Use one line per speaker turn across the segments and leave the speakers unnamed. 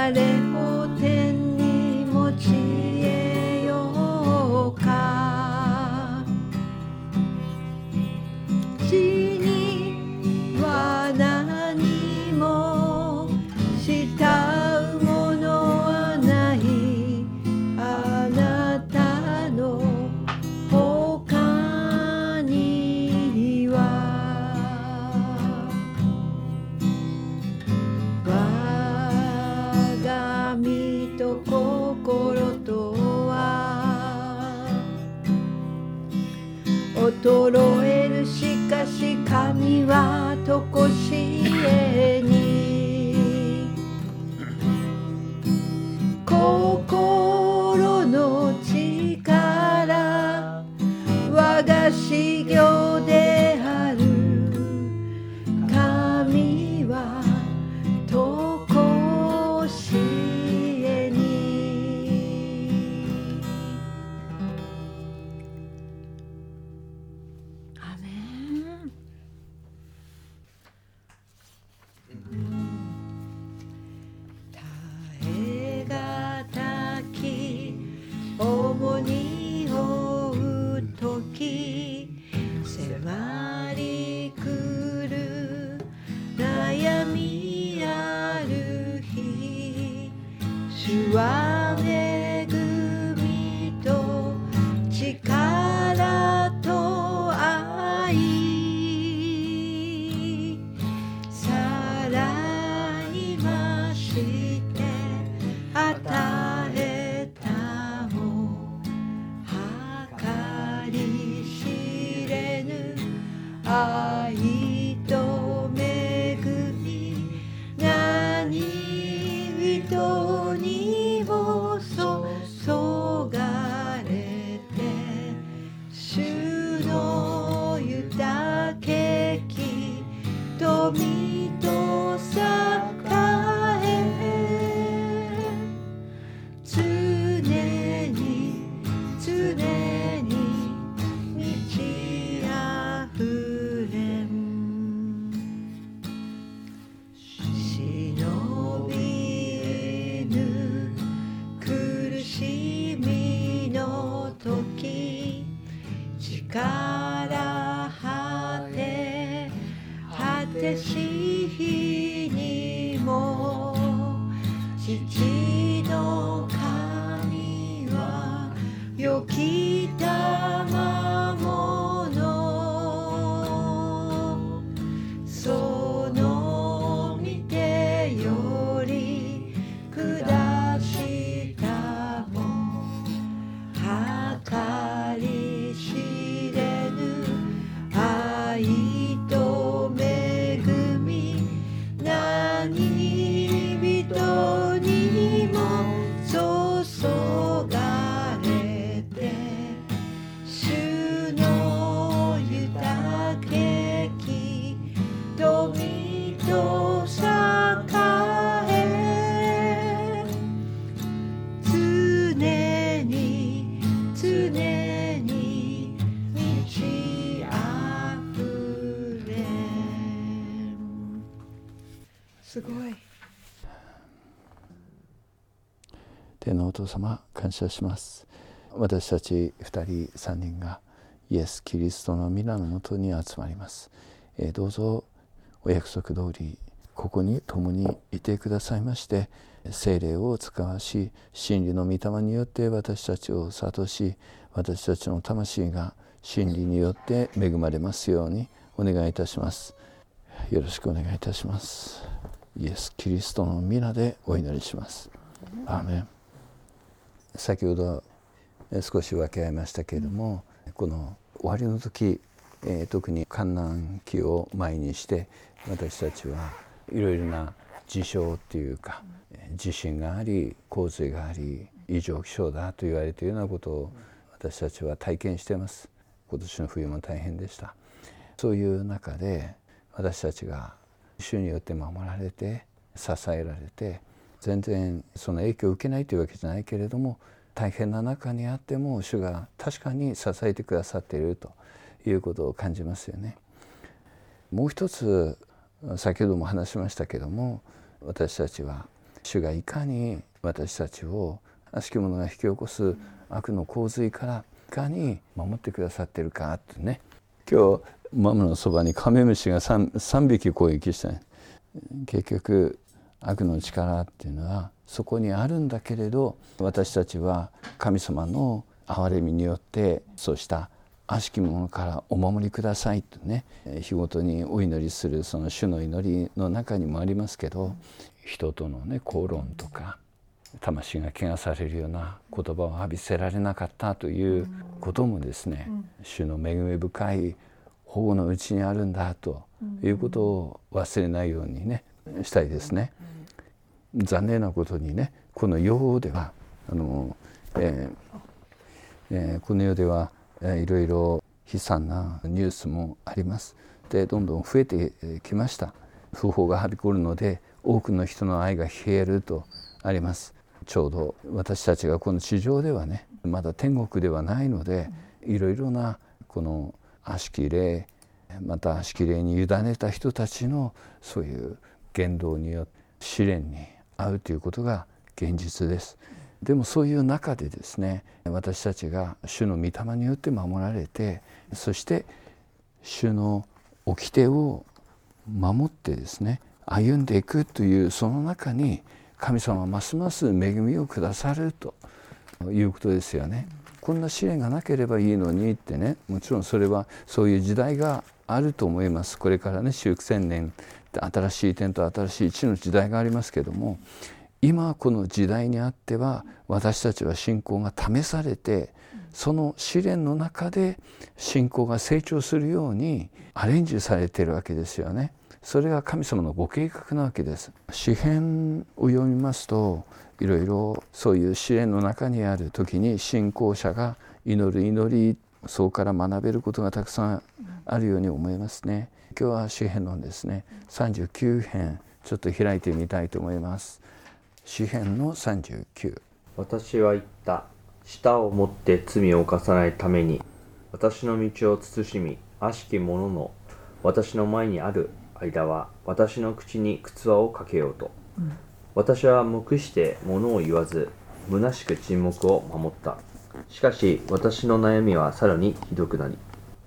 れを天に持ちえようか。地には何も慕うものはない。あなたの他には我が身と心とは衰える。しかし神はとこしえに心の力我が修行である。神はとこしえに。アメン。耐えがたき重荷を負う時、迫り来る悩みある日、主は恵みと力と愛、さらに増して与えたも計り知れぬ愛と恵み、何人にも注がれて、主の豊き富と栄え、常に常に満ちあふれん。忍びぬ苦しみの時、力果てし日にも、父の神は良きたまもの、その御手より下したも計り知れぬ愛と恵み、何人にも注がれて、主の豊き富と栄え、常に常に満ちあふれん。すごい。
天のお父様、感謝します。私たち2人3人がイエス・キリストの皆のもとに集まります。どうぞお約束通りここに共にいてくださいまして、聖霊を使わし、真理の御霊によって私たちを諭し、私たちの魂が真理によって恵まれますようにお願いいたします。よろしくお願いいたします。イエス・キリストの皆でお祈りします。アーメン。先ほど少し分け合いましたけれども、この終わりの時、特に患難期を前にして私たちはいろいろな事象っていうか、地震があり洪水があり異常気象だと言われているようなことを私たちは体験しています。今年の冬も大変でした。そういう中で私たちが主によって守られて支えられて、全然その影響を受けないというわけじゃないけれども、大変な中にあっても主が確かに支えてくださっているということを感じますよね。もう一つ、先ほども話しましたけども、私たちは主がいかに私たちを悪しき者が引き起こす悪の洪水からいかに守ってくださっているかってね。今日ママのそばにカメムシが 3匹攻撃した。結局悪の力っていうのはそこにあるんだけれど、私たちは神様の憐れみによってそうした悪しき者からお守りくださいとね、日ごとにお祈りするその主の祈りの中にもありますけど、人とのね口論とか魂が汚されるような言葉を浴びせられなかったということもですね、主の恵み深い保護のうちにあるんだということを忘れないようにねしたいですね。残念なことにね、この世ではこの世ではいろいろ悲惨なニュースもあります。でどんどん増えてきました。不法がはびこるので多くの人の愛が冷えるとあります。ちょうど私たちがこの地上ではねまだ天国ではないので、いろいろなこの悪しき霊、また悪しき霊に委ねた人たちのそういう言動によって試練に遭うということが現実です。でもそういう中でですね、私たちが主の御霊によって守られて、そして主の掟を守ってですね歩んでいくというその中に神様はますます恵みをくださるということですよね。こんな試練がなければいいのにってね、もちろんそれはそういう時代があると思います。これからね主苦千年新しい天と新しい地の時代がありますけども、今この時代にあっては私たちは信仰が試されて、その試練の中で信仰が成長するようにアレンジされているわけですよね。それが神様のご計画なわけです。詩編を読みますと、いろいろそういう試練の中にある時に信仰者が祈る祈り、そこから学べることがたくさんあるように思いますね。今日は詩編のですね39編ちょっと開いてみたいと思います。詩編の39。
私は言った。舌を持って罪を犯さないために私の道を慎み、悪しき者の私の前にある間は私の口に靴輪をかけようと、私は黙して物を言わず虚しく沈黙を守った。しかし私の悩みはさらにひどくなり、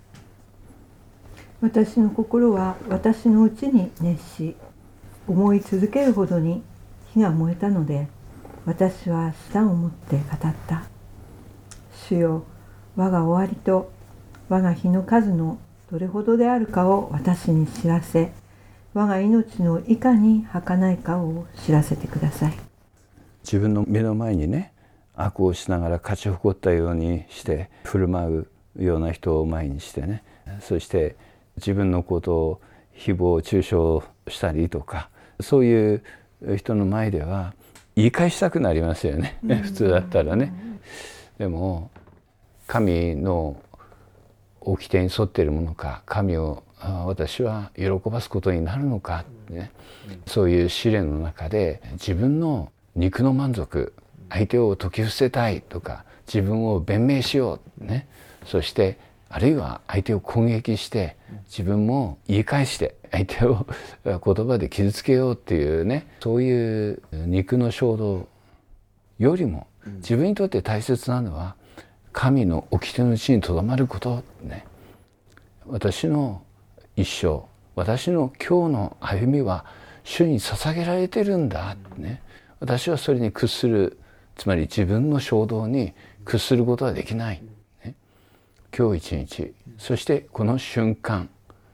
私の心は私のうちに熱し、思い続けるほどに火が燃えたので、私は舌を持って語った。主よ、我が終わりと我が日の数のどれほどであるかを私に知らせ、我が命のいかに儚いかを知らせてください。
自分の目の前にね悪をしながら勝ち誇ったようにして振る舞うような人を前にしてね、そして自分のことを誹謗中傷したりとか、そういう人の前では言い返したくなりますよね普通だったらね。でも神の掟に沿っているものか、神を私は喜ばすことになるのか、ね、そういう試練の中で自分の肉の満足、相手を説き伏せたいとか自分を弁明しよう、ね、そしてあるいは相手を攻撃して自分も言い返して相手を言葉で傷つけようっていうね、そういう肉の衝動よりも自分にとって大切なのは神の掟のうちにとどまることね。私の一生、私の今日の歩みは主に捧げられてるんだね。私はそれに屈する、つまり自分の衝動に屈することはできない、ね、今日一日、そしてこの瞬間、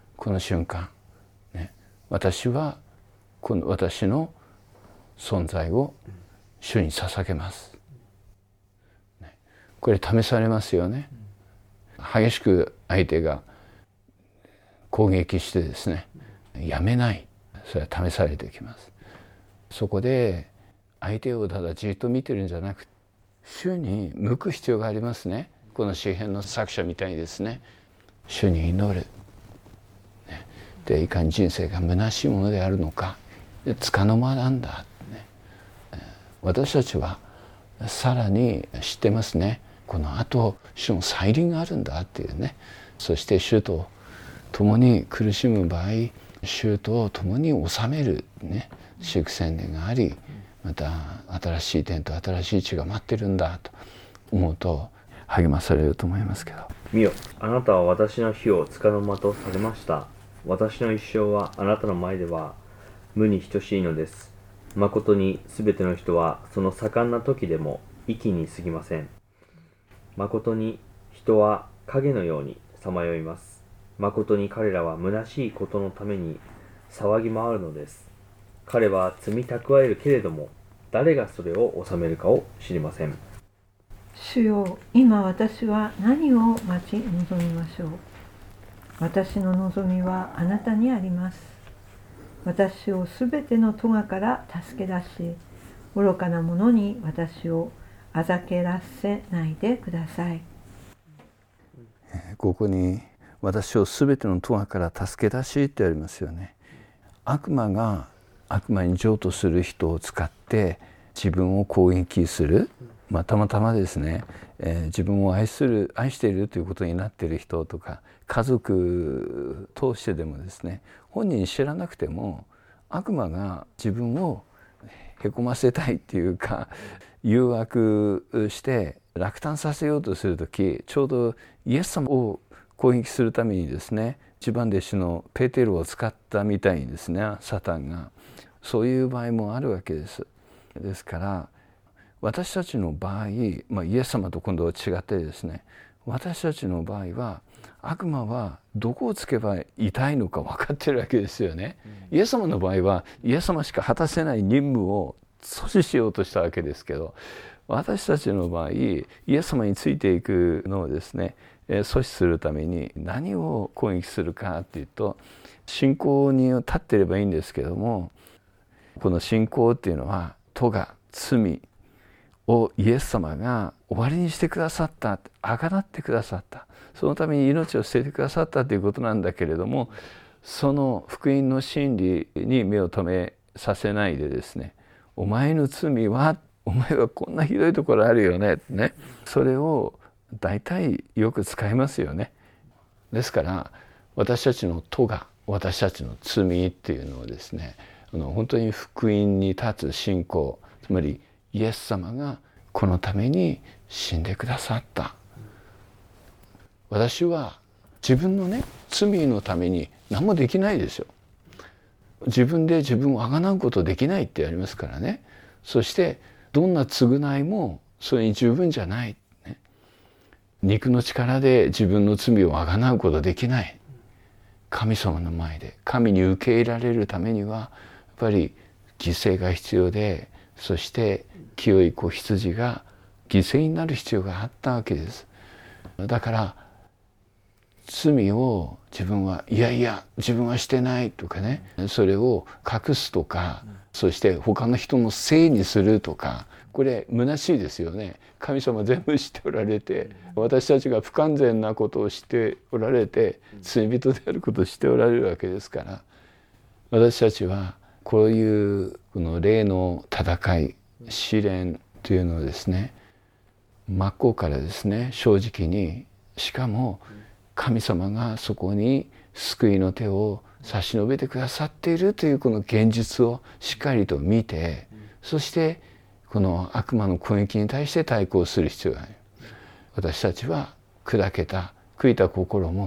ね、私はこの私の存在を主に捧げます、ね、これ試されますよね。激しく相手が攻撃してですね、やめない、それは試されてきます。そこで相手をただじっと見てるんじゃなく、主に向く必要がありますね。この詩編の作者みたいにですね、主に祈る、ね、でいかに人生が虚しいものであるのか、束の間なんだ、ね、私たちはさらに知ってますね。この後主の再臨があるんだっていうね。そして主と共に苦しむ場合、主と共に治めるね、主苦千年があり、 また新しい天と新しい地が待ってるんだと思うと励まされると思いますけど。
見よ、あなたは私の火を束の間とされました。私の一生はあなたの前では無に等しいのです。誠にすべての人はその盛んな時でも息に過ぎません。誠に人は影のようにさまよいます。誠に彼らは虚しいことのために騒ぎ回るのです。彼は積み蓄えるけれども、誰がそれを収めるかを知りません。
主よ、今私は何を待ち望みましょう。私の望みはあなたにあります。私をすべての咎から助け出し、愚かな者に私をあざけらせないでください。
ここに私をすべての咎から助け出しってありますよね。悪魔が悪魔に譲渡する人を使って自分を攻撃する、たまたまですね、自分を愛しているということになっている人とか家族通してでもですね、本人知らなくても悪魔が自分をへこませたいっていうか誘惑して落胆させようとするとき、ちょうどイエス様を攻撃するためにですね、一番弟子のペテロを使ったみたいにですね、サタンがそういう場合もあるわけです。ですから私たちの場合、イエス様と今度は違ってですね、私たちの場合は悪魔はどこをつけば痛いのか分かってるわけですよね。イエス様の場合はイエス様しか果たせない任務を阻止しようとしたわけですけど、私たちの場合イエス様についていくのをですね、阻止するために何を攻撃するかっていうと、信仰に立っていればいいんですけども、この信仰っていうのは咎、罪をイエス様が終わりにしてくださった、あがなってくださった、そのために命を捨ててくださったということなんだけれども、その福音の真理に目を留めさせないでですね、お前の罪は、お前はこんなひどいところあるよね、それを大体よく使いますよね。ですから私たちの咎、私たちの罪っていうのをですね、本当に福音に立つ信仰、つまりイエス様がこのために死んでくださった。私は自分の罪のために何もできないですよ。自分で自分をあがなうことできないってありますからね。そしてどんな償いもそれに十分じゃない、肉の力で自分の罪をあがなうことできない。神様の前で神に受け入れられるためにはやっぱり犠牲が必要で、そして清い子羊が犠牲になる必要があったわけです。だから罪を自分はいやいや自分はしてないとかね、それを隠すとか、そして他の人のせいにするとか、これ虚しいですよね。神様全部知っておられて、私たちが不完全なことをしておられて、罪人であることをしておられるわけですから、私たちはこういうこの霊の戦い、試練というのをですね、真っ向からですね、正直に、しかも神様がそこに救いの手を差し伸べてくださっているというこの現実をしっかりと見て、そしてこの悪魔の攻撃に対して対抗する必要がある。私たちは砕けた悔いた心を持って、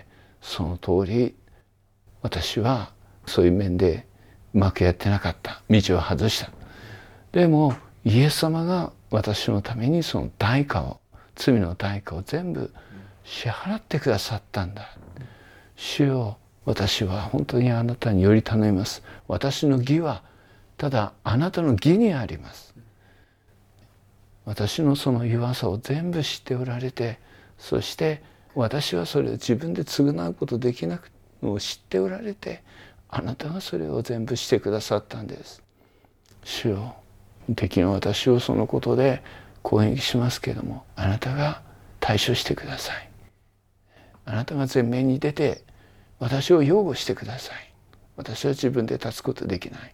その通り私はそういう面でうまくやってなかった、道を外した。でもイエス様が私のためにその代価を、罪の代価を全部支払ってくださったんだ。主よ、私は本当にあなたにより頼みます。私の義はただあなたの義にあります。私のその弱さを全部知っておられて、そして私はそれを自分で償うことできなくのを知っておられて、あなたがそれを全部してくださったんです。主よ、敵の私をそのことで攻撃しますけれども、あなたが対処してください。あなたが前面に出て私を擁護してください。私は自分で立つことできない、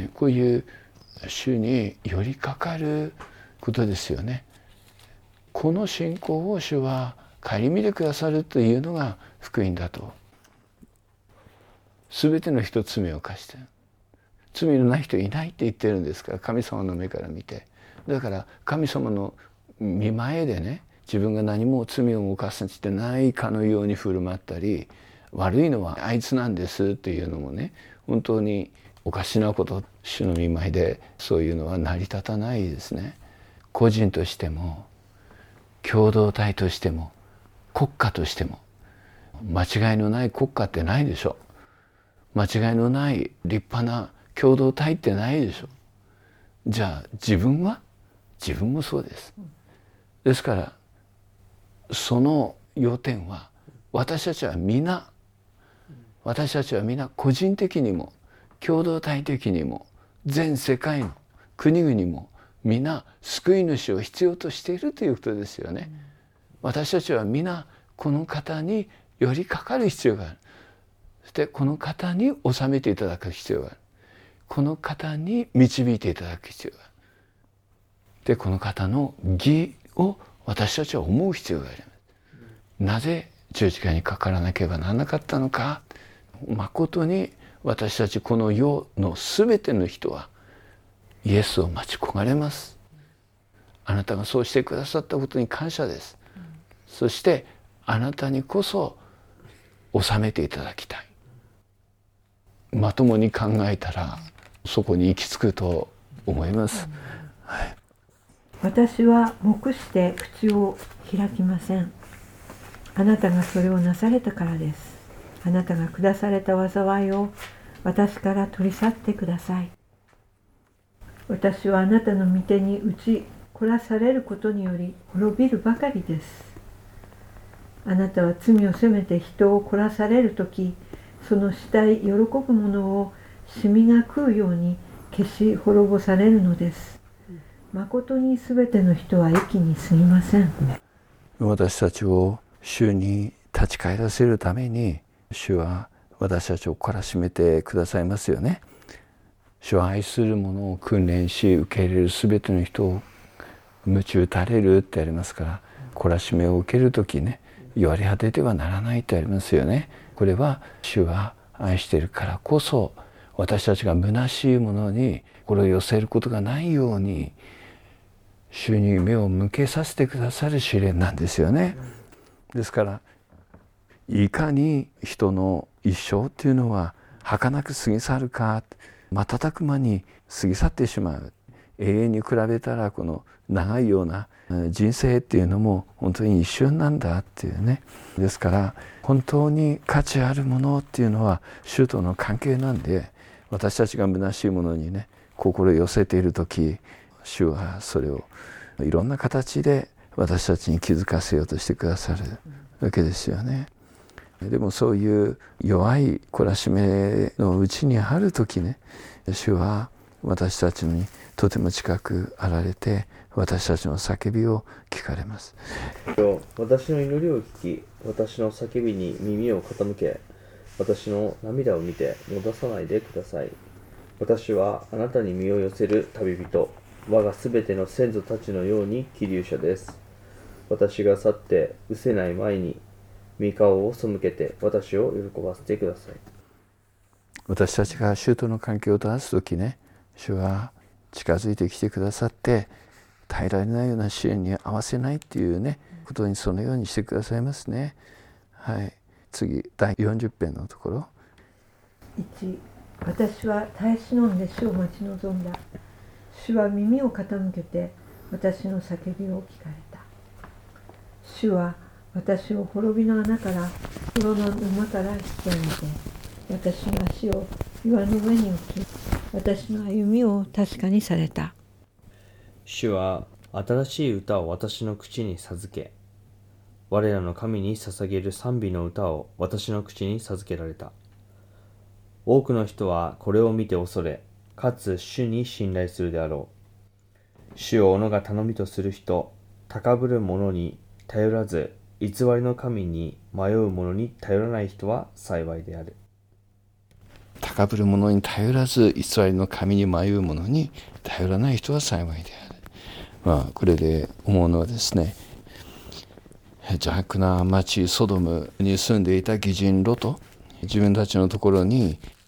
こういう主に寄りかかることですよね。この信仰を主は顧みてくださるというのが福音だと。すべての人罪を犯して罪のない人いないって言ってるんですから、神様の目から見て。だから神様の見前でね、自分が何も罪を犯してないかのように振る舞ったり、悪いのはあいつなんですっていうのもね、本当におかしなこと、主の見前でそういうのは成り立たないですね。個人としても共同体としても国家としても間違いのない国家ってないでしょ。間違いのない立派な共同体ってないでしょ。じゃあ自分は、自分もそうです。ですからその要点は、私たちは皆個人的にも共同体的にも全世界の国々も皆救い主を必要としているということですよね。私たちは皆この方に寄りかかる必要がある。そしてこの方に収めていただく必要がある。この方に導いていただく必要がある。でこの方の義を私たちは思う必要があります。なぜ十字架にかからなければならなかったのか。まことに私たちこの世のすべての人はイエスを待ち焦がれます。あなたがそうしてくださったことに感謝です。そしてあなたにこそ収めていただきたい。まともに考えたらそこに行き着くと思います。はい、
私は黙して口を開きません。あなたがそれをなされたからです。あなたが下された災いを私から取り去ってください。私はあなたの御手に打ち凝らされることにより滅びるばかりです。あなたは罪を責めて人を凝らされるとき、その死体喜ぶものをシミが食うように消し滅ぼされるのです。まことにすべての人は益に過ぎません。
私たちを主に立ち返らせるために、主は私たちを懲らしめてくださいますよね。主は愛する者を訓練し受け入れるすべての人を鞭打たれるってありますから、懲らしめを受けるときね、弱り果ててはならないってありますよね。これは主は愛しているからこそ、私たちが虚しいものに心を寄せることがないように主に目を向けさせてくださる試練なんですよね。ですからいかに人の一生っていうのは儚く過ぎ去るか、瞬く間に過ぎ去ってしまう。永遠に比べたらこの長いような人生っていうのも本当に一瞬なんだっていうね。ですから本当に価値あるものっていうのは主との関係なんで、私たちが虚しいものにね心を寄せている時、主はそれをいろんな形で私たちに気づかせようとしてくださるわけですよね。でもそういう弱い懲らしめのうちにある時ね、主は私たちにとても近くあられて、私たちの叫びを聞かれます。
私の祈りを聞き、私の叫びに耳を傾け、私の涙を見て戻さないでください。私はあなたに身を寄せる旅人、我がすべての先祖たちのように希留者です。私が去って失せない前に御顔を背けて私を喜ばせてください。
私たちが主との関係を正すときね、主は近づいてきてくださって、耐えられないような試練に合わせないっていうねことにそのようにしてくださいますね。はい、次第40編のところ。
1、私は耐え忍んで主を待ち望んだ。主は耳を傾けて私の叫びを聞かれた。主は私を滅びの穴から泥の沼から引き上げて、私の足を岩の上に置き、私の歩みを確かにされた。
主は新しい歌を私の口に授け、我らの神に捧げる賛美の歌を私の口に授けられた。多くの人はこれを見て恐れ、かつ主に信頼するであろう。主を己が頼みとする人、高ぶる者に頼らず、偽りの神に迷う者に頼らない人は幸いである。
高ぶる者に頼らず、偽りの神に迷う者に頼らない人は幸いである。これで思うのはですね、邪悪な町ソドムに住んでいた義人ロト、自分たちのところに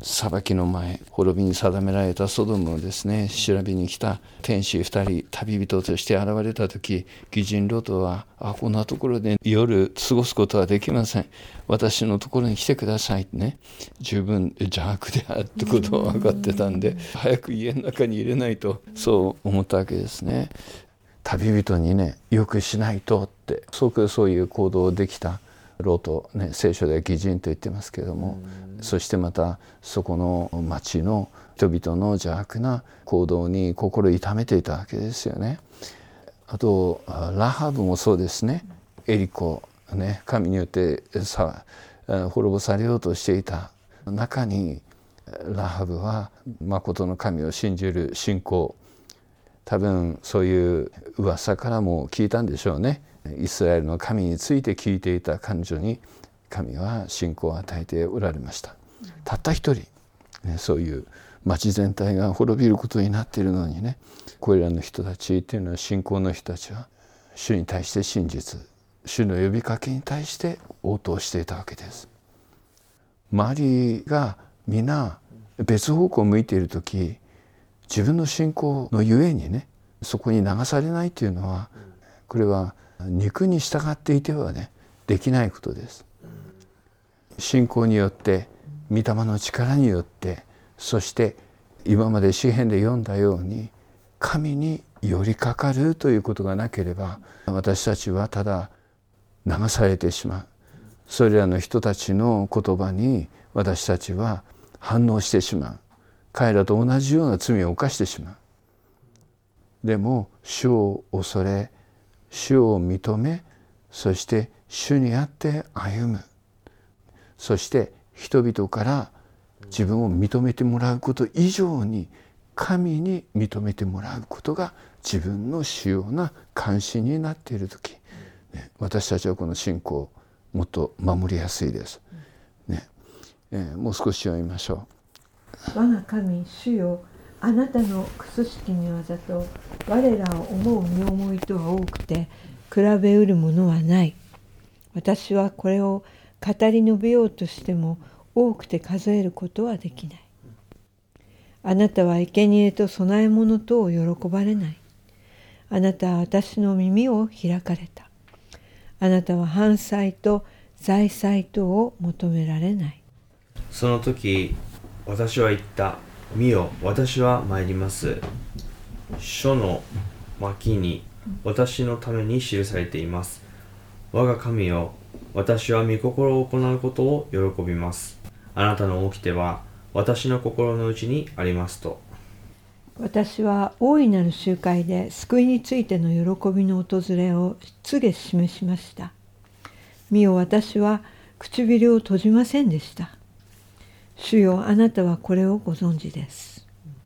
裁きの前、滅びに定められたソドムをですね、調べに来た天使2人、旅人として現れた時、義人ロトは、こんなところで夜過ごすことはできません。私のところに来てくださいってね、十分邪悪であるってことは分かってたんで、早く家の中に入れないと、そう思ったわけですね。旅人にね、よくしないとって、そういう行動できたロト、ね、聖書では義人と言ってますけれども、そしてまたそこの町の人々の邪悪な行動に心痛めていたわけですよね。あとラハブもそうですね。エリコ、ね、神によって滅ぼされようとしていた中に、ラハブは誠の神を信じる信仰、多分そういう噂からも聞いたんでしょうね。イスラエルの神について聞いていた彼女に神は信仰を与えておられました。たった一人、ね、そういう町全体が滅びることになっているのにね、これらの人たちっていうのは、信仰の人たちは主に対して真実、主の呼びかけに対して応答していたわけです。周りが皆別方向を向いているとき、自分の信仰のゆえにね、そこに流されないというのは、これは肉に従っていてはね、できないことです。信仰によって、御霊の力によって、そして今まで詩編で読んだように神に寄りかかるということがなければ、私たちはただ流されてしまう。それらの人たちの言葉に私たちは反応してしまう。彼らと同じような罪を犯してしまう。でも主を恐れ、主を認め、そして主にあって歩む。そして人々から自分を認めてもらうこと以上に、神に認めてもらうことが自分の主要な関心になっているとき、私たちはこの信仰をもっと守りやすいです、ね。もう少し読みましょ
う。我が神主よ、あなたの屈しき御業と我らを思う身思いとは多くて比べうるものはない。私はこれを語り述べようとしても多くて数えることはできない。あなたは生贄と供え物とを喜ばれない。あなたは私の耳を開かれた。あなたは燔祭と財祭とを求められない。
その時私は言った。見よ、私は参ります。書の巻に私のために記されています。我が神よ、私は御心を行うことを喜びます。あなたの掟は私の心の内にありますと。
私は大いなる集会で救いについての喜びの訪れを告げ示しました。見よ、私は唇を閉じませんでした。主よ、あなたはこれをご存知です。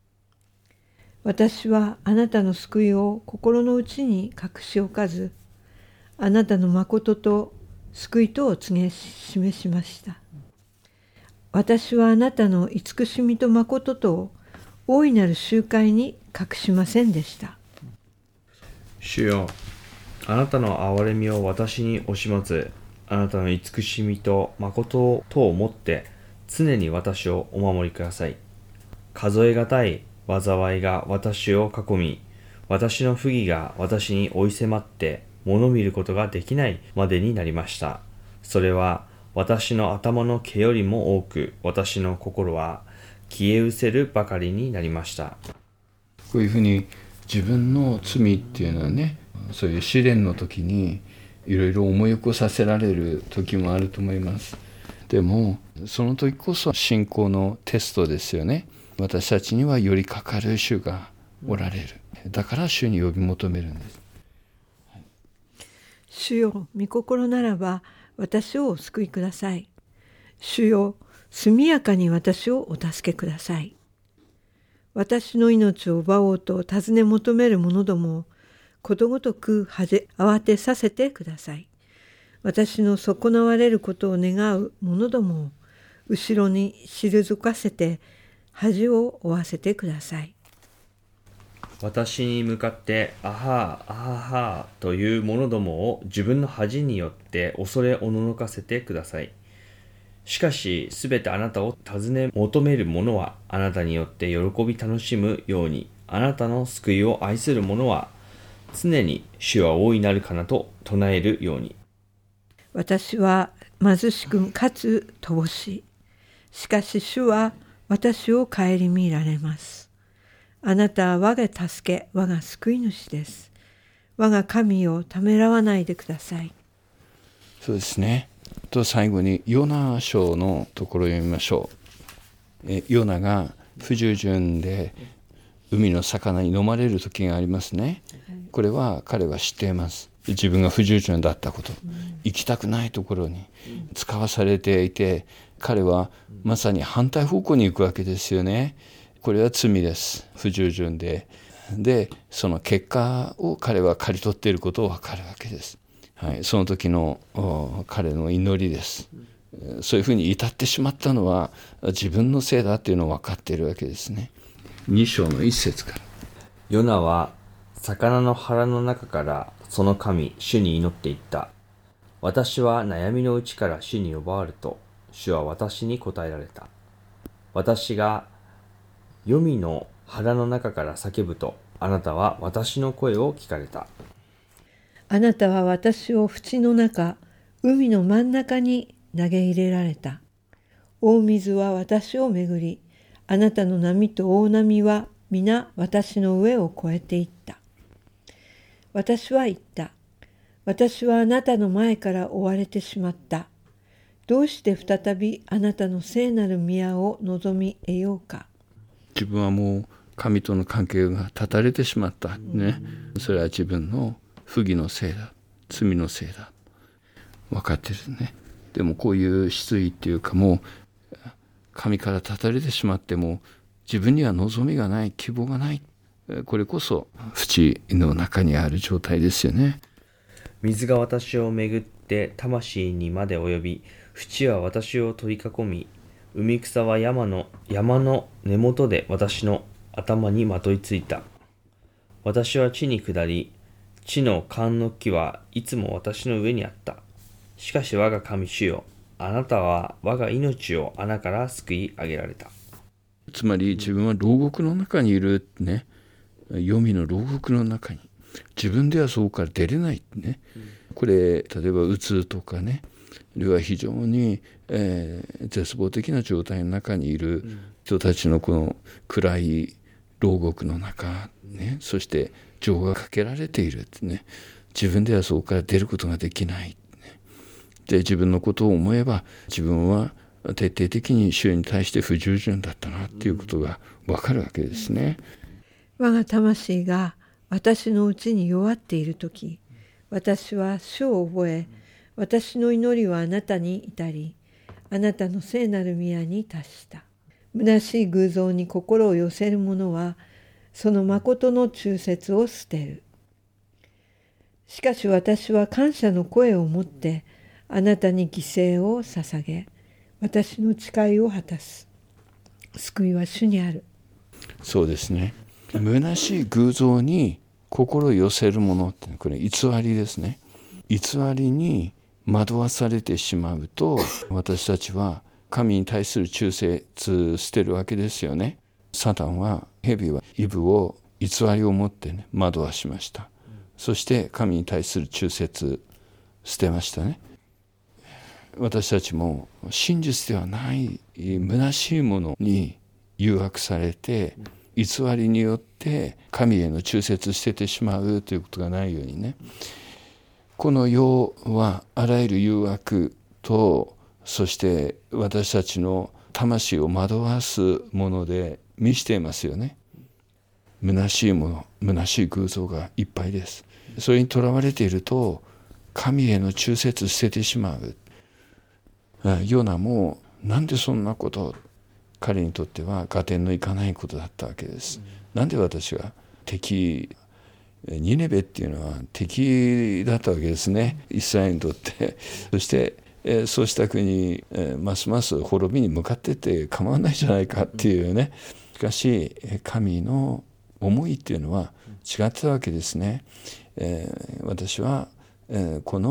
私はあなたの救いを心の内に隠し置かず、あなたの誠と救いとを告げ示しました。私はあなたの慈しみと誠とを大いなる集会に隠しませんでした。
主よ、あなたの憐れみを私に惜しまず、あなたの慈しみと誠とをもって常に私をお守りください。数えがたい災いが私を囲み、私の不義が私に追い迫って物見ることができないまでになりました。それは私の頭の毛よりも多く、私の心は消え失せるばかりになりました。
こういうふうに自分の罪っていうのはね、そういう試練の時にいろいろ思い起こさせられる時もあると思います。でもその時こそ信仰のテストですよね。私たちには寄りかかる主がおられる。だから主に呼び求めるんです。
主よ、御心ならば私をお救いください。主よ、速やかに私をお助けください。私の命を奪おうと尋ね求める者どもをことごとく慌てさせてください。私の損なわれることを願う者どもを後ろに退かせて恥を負わせてください。
私に向かってアハーアハハーという者どもを自分の恥によって恐れおののかせてください。 しかし、すべてあなたを尋ね求める者は、あなたによって喜び楽しむように、あなたの救いを愛する者は、常に主は大いなるかなと唱えるように。
私は貧しくかつ乏しい。しかし主は私を顧みられます。あなたは我が助け、我が救い主です。我が神をためらわないでください。
そうですね。と最後にヨナ書のところを読みましょう。ヨナが不従順で海の魚に飲まれる時がありますね。これは彼は知っています。自分が不従順だったこと、行きたくないところに使わされていて、彼はまさに反対方向に行くわけですよね。これは罪です。不従順でその結果を彼は刈り取っていることを分かるわけです。はい、その時の彼の祈りです。そういうふうに至ってしまったのは自分のせいだっていうのを分かっているわけですね。2章の1節から。
ヨナは魚の腹の中からその神、主に祈っていった。私は悩みのうちから主に呼ばわると、主は私に答えられた。私が黄泉の腹の中から叫ぶと、あなたは私の声を聞かれた。
あなたは私を淵の中、海の真ん中に投げ入れられた。大水は私をめぐり、あなたの波と大波は皆私の上を越えていった。私は言った。私はあなたの前から追われてしまった。どうして再びあなたの聖なる宮を望み得ようか。
自分はもう神との関係が断たれてしまったね。それは自分の不義のせいだ、罪のせいだ、分かってるね。でもこういう失意っていうか、もう神から断たれてしまっても自分には望みがない、希望がない。これこそ淵の中にある状態ですよね。
水が私をめぐって魂にまで及び、淵は私を取り囲み、海草は山の根元で私の頭にまといついた。私は地に下り、地の冠の木はいつも私の上にあった。しかし我が神主よ、あなたは我が命を穴から救い上げられた。
つまり自分は牢獄の中にいるね。黄泉の牢獄の中に。自分ではそこから出れないね。これ例えばうつとかね、あるいは非常に、絶望的な状態の中にいる人たちのこの暗い牢獄の中、ね、そして錠がかけられているってね。自分ではそこから出ることができない、ね、で自分のことを思えば自分は徹底的に主に対して不従順だったなっていうことが分かるわけですね。
我が魂が私のうちに弱っているとき、私は主を覚え、私の祈りはあなたに至り、あなたの聖なる宮に達した。虚しい偶像に心を寄せる者は、その誠の忠説を捨てる。しかし私は感謝の声を持って、あなたに犠牲を捧げ、私の誓いを果たす。救いは主にある。
そうですね。虚しい偶像に心を寄せるものって、これ偽りですね。偽りに惑わされてしまうと、私たちは神に対する忠説捨てるわけですよね。サタンは、蛇はイブを偽りを持ってね、惑わしました。そして神に対する忠説捨てましたね。私たちも真実ではない虚しいものに誘惑されて、偽りによって神への忠説捨ててしまうということがないようにね。この世はあらゆる誘惑と、そして私たちの魂を惑わすもので満ちていますよね。虚しいもの、虚しい偶像がいっぱいです。それにとらわれていると、神への忠説捨ててしまう。ヨナもなんでそんなこと、彼にとっては合点のいかないことだったわけです。なんで私は敵、ニネベっていうのは敵だったわけですね、イスラエルにとって。そしてそうした国、ますます滅びに向かっていって構わないじゃないかっていうね。しかし神の思いっていうのは違ってたわけですね。私はこの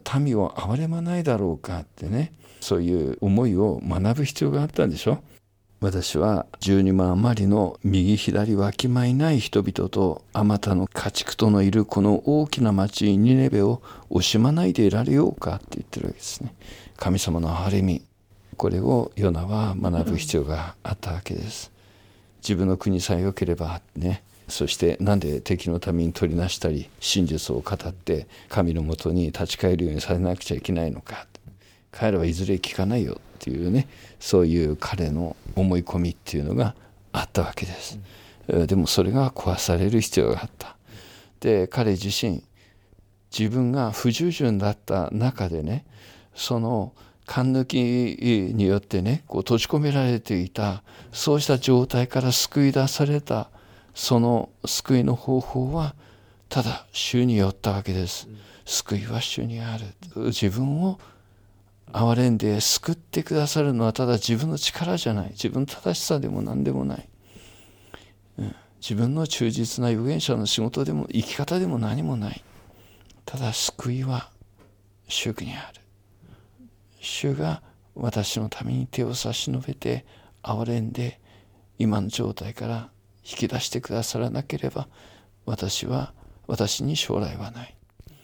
民を憐れまないだろうかってね、そういう思いを学ぶ必要があったんでしょ。私は12万余りの右左わきまえない人々とあまたの家畜とのいるこの大きな町ニネベを惜しまないでいられようかって言ってるわけですね。神様の憐れみ、これをヨナは学ぶ必要があったわけです。自分の国さえ良ければね、そしてなんで敵のために取りなしたり真実を語って神のもとに立ち返るようにされなくちゃいけないのか、彼らはいずれ聞かないよっていうね、そういう彼の思い込みっていうのがあったわけです。でもそれが壊される必要があった。で、彼自身自分が不従順だった中でね、その勘抜きによってね、こう閉じ込められていたそうした状態から救い出された、その救いの方法はただ主によったわけです。救いは主にある。自分を憐れんで救ってくださるのはただ自分の力じゃない、自分の正しさでも何でもない、自分の忠実な預言者の仕事でも生き方でも何もない。ただ救いは主にある。主が私のために手を差し伸べて憐れんで今の状態から引き出してくださらなければ私に将来はない。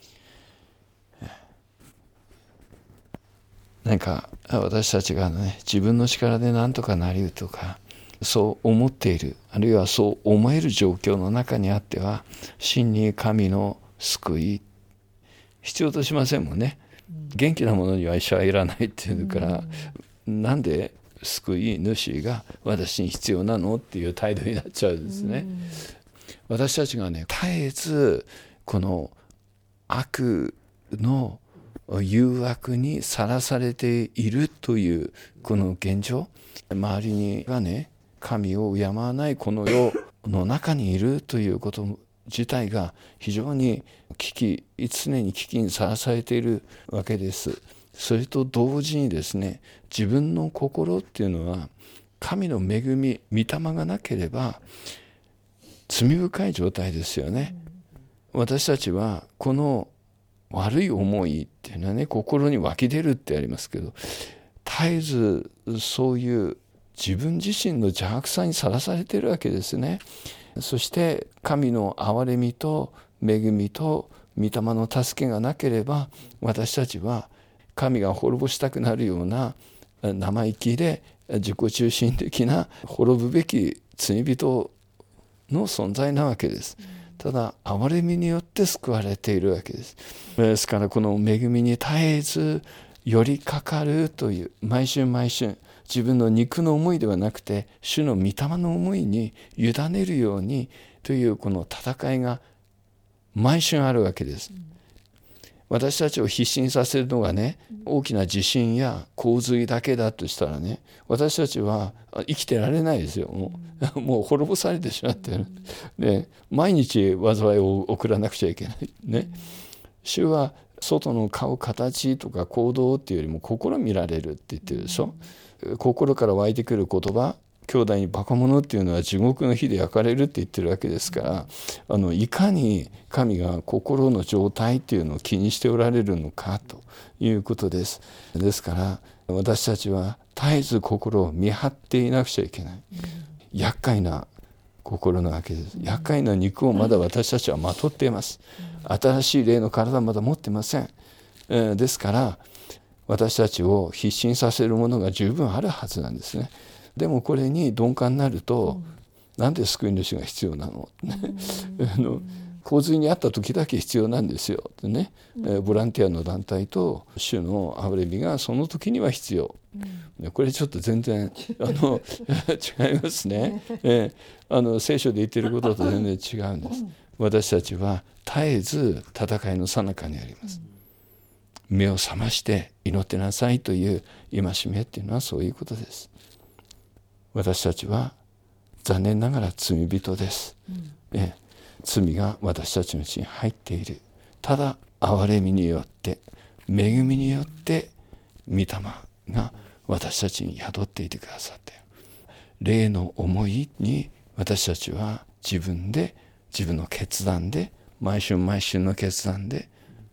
なんか私たちがね、自分の力で何とかなりうとかそう思っている、あるいはそう思える状況の中にあっては真に神の救い必要としませんもんね。元気なものには医者はいらないっていうから、なんで救い主が私に必要なのっていう態度になっちゃうんですね。私たちがね、絶えずこの悪の誘惑にさらされているというこの現状、周りにはね、神を敬わないこの世の中にいるということ自体が非常に常に危機にさらされているわけです。それと同時にですね、自分の心っていうのは神の恵み御霊がなければ罪深い状態ですよね。私たちはこの悪い思いっていうのはね、心に湧き出るってありますけど、絶えずそういう自分自身の邪悪さにさらされているわけですね。そして神の憐れみと恵みと御霊の助けがなければ、私たちは神が滅ぼしたくなるような生意気で自己中心的な滅ぶべき罪人の存在なわけです。ただ憐れみによって救われているわけです。ですからこの恵みに絶えず寄りかかるという、毎春毎春自分の肉の思いではなくて主の御霊の思いに委ねるようにというこの戦いが毎春あるわけです。私たちを必死にさせるのがね、大きな地震や洪水だけだとしたらね、私たちは生きてられないですよ。もう滅ぼされてしまってる。で、毎日災いを送らなくちゃいけないね。主は外の顔形とか行動っていうよりも心見られるって言ってるでしょ。心から湧いてくる言葉、兄弟にバカ者っていうのは地獄の火で焼かれるって言ってるわけですから、いかに神が心の状態っていうのを気にしておられるのかということです。ですから私たちは絶えず心を見張っていなくちゃいけない、厄介な心なわけです。厄介な肉をまだ私たちはまとっています。新しい霊の体はまだ持ってません。ですから私たちを必死にさせるものが十分あるはずなんですね。でもこれに鈍感になると、なんで救い主が必要なの洪水にあった時だけ必要なんですよってね、ボランティアの団体と主の憐れみがその時には必要、これちょっと全然違いますね、聖書で言っていることと全然違うんです。私たちは絶えず戦いの最中にあります。目を覚まして祈ってなさいという戒めっていうのはそういうことです。私たちは残念ながら罪人です、罪が私たちのうちに入っている。ただ憐れみによって恵みによって御霊が私たちに宿っていてくださって、霊の思いに私たちは自分の決断で、毎春毎春の決断で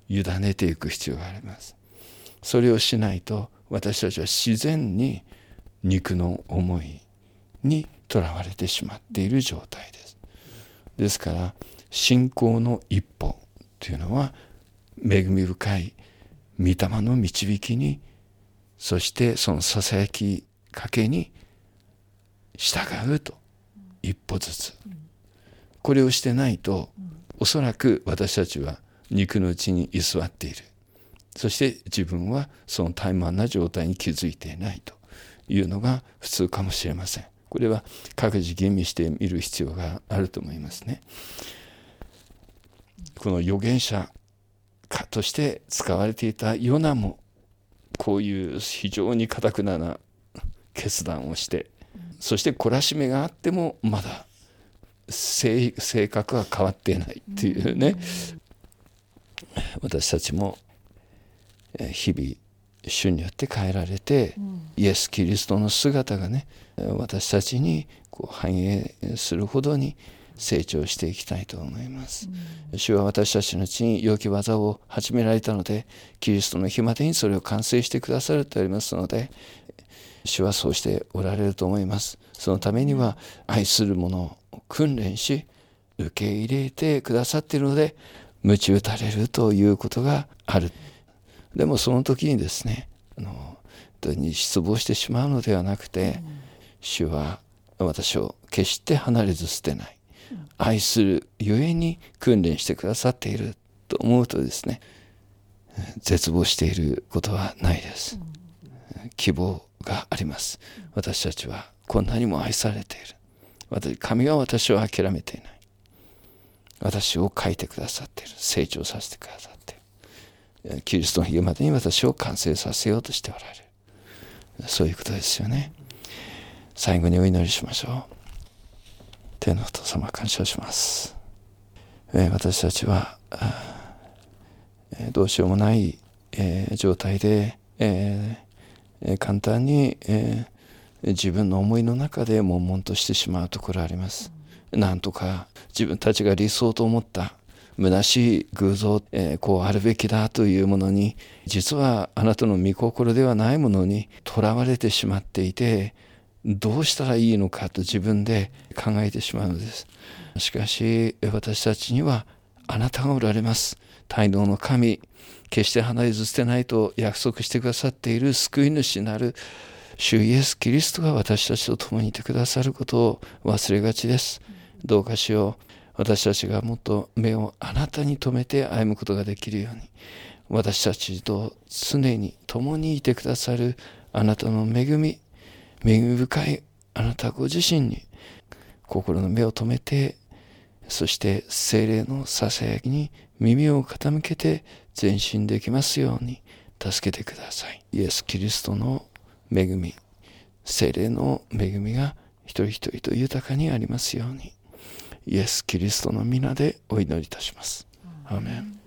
委ねていく必要があります。それをしないと私たちは自然に肉の思いにとらわれてしまっている状態です。ですから信仰の一歩というのは恵み深い御霊の導きに、そしてそのささやきかけに従うと、一歩ずつ。これをしてないと、おそらく私たちは肉のうちに居座っている。そして自分はその怠慢な状態に気づいていないというのが普通かもしれません。これは各自吟味してみる必要があると思いますね。この預言者家として使われていたヨナもこういう非常に堅くな決断をして、そして懲らしめがあってもまだ性格は変わっていないっていうね、私たちも日々主によって変えられて、イエス・キリストの姿がね、私たちにこう反映するほどに成長していきたいと思います。主は私たちのうちに良き技を始められたので、キリストの日までにそれを完成してくださるとありますので、主はそうしておられると思います。そのためには愛する者を訓練し受け入れてくださっているので、鞭打たれるということがある。でもその時にですね、失望してしまうのではなくて、主は私を決して離れず捨てない、愛するゆえに訓練してくださっていると思うとですね、絶望していることはないです。希望があります。私たちはこんなにも愛されている。神は私を諦めていない。私を書いてくださっている。成長させてくださっている。キリストの日までに私を完成させようとしておられる。そういうことですよね。最後にお祈りしましょう。天の父様、感謝します。私たちはどうしようもない状態で簡単に自分の思いの中で悶々としてしまうところあります。なんとか自分たちが理想と思った虚しい偶像、こうあるべきだというものに、実はあなたの御心ではないものにとらわれてしまっていて、どうしたらいいのかと自分で考えてしまうのです。しかし私たちにはあなたがおられます。大能の神、決して離れず捨てないと約束してくださっている救い主なる主イエス・キリストが私たちと共にいてくださることを忘れがちです。どうかしよう、私たちがもっと目をあなたに留めて歩むことができるように、私たちと常に共にいてくださるあなたの恵み深いあなたご自身に心の目を留めて、そして聖霊のささやきに耳を傾けて前進できますように助けてください。イエス・キリストの恵み、聖霊の恵みが一人一人と豊かにありますように、イエス・キリストの皆でお祈りいたします。アーメン。